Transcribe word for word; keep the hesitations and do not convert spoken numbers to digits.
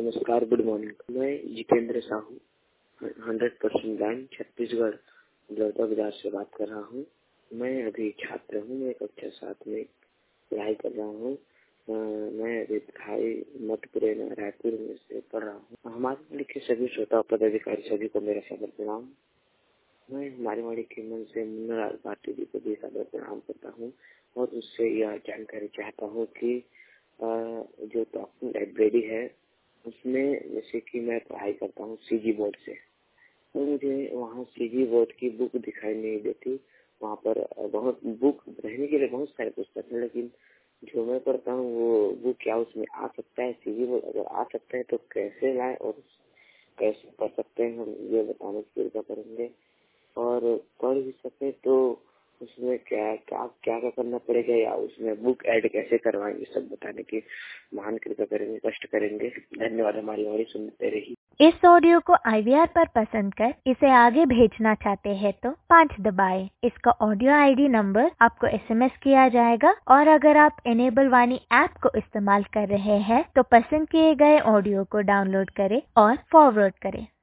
नमस्कार, good morning. मैं Jitendra Sahu, hundred percent blind, Chhattisgarh Baroda बाजार से बात कर रहा हूँ। मैं अभी छात्र हूँ, मैं कक्षा सात में पढ़ाई कर रहा हूँ। अ, मैं अभी पढ़ाई मध्यपुरे में रायपुर में से पढ़ रहा हूँ। हमारे वाड़ी के सभी श्रोता पदाधिकारी सभी को मेरा सादर प्रणाम। मैं हमारे वाड़ी के मन से मुन्ना लाल भारती जी को भी सादर प्रणाम करता हूँ और उससे यह जानकारी चाहता हूँ कि अ, जो टॉकिंग लाइब्रेरी है उसमें जैसे कि मैं पढ़ाई करता हूँ सीजी बोर्ड से, तो मुझे वहाँ सीजी बोर्ड की बुक दिखाई नहीं देती। वहाँ पर बहुत बुक रहने के लिए बहुत सारे पुस्तक हैं, लेकिन जो मैं पढ़ता हूँ वो बुक क्या उसमें आ सकता है? सीजी बोर्ड अगर आ सकता है तो कैसे लाए और कैसे पढ़ सकते हैं, हम ये बताने की कृपा करेंगे। और पढ़ भी सके तो उसमें क्या क्या क्या क्या करना पड़ेगा या उसमें बुक ऐड कैसे करवाएंगे, सब बताने की महान कृपा करेंगे, कष्ट करेंगे। धन्यवाद। हमारी वाणी सुनते रहिए। इस ऑडियो को आई वी आर पर पसंद कर इसे आगे भेजना चाहते हैं तो पाँच दबाएं। इसका ऑडियो आई डी नंबर आपको एस एम एस किया जाएगा और अगर आप इनेबल वाणी ऐप को इस्तेमाल कर रहे हैं तो पसंद किए गए ऑडियो को डाउनलोड करें और फॉरवर्ड करें।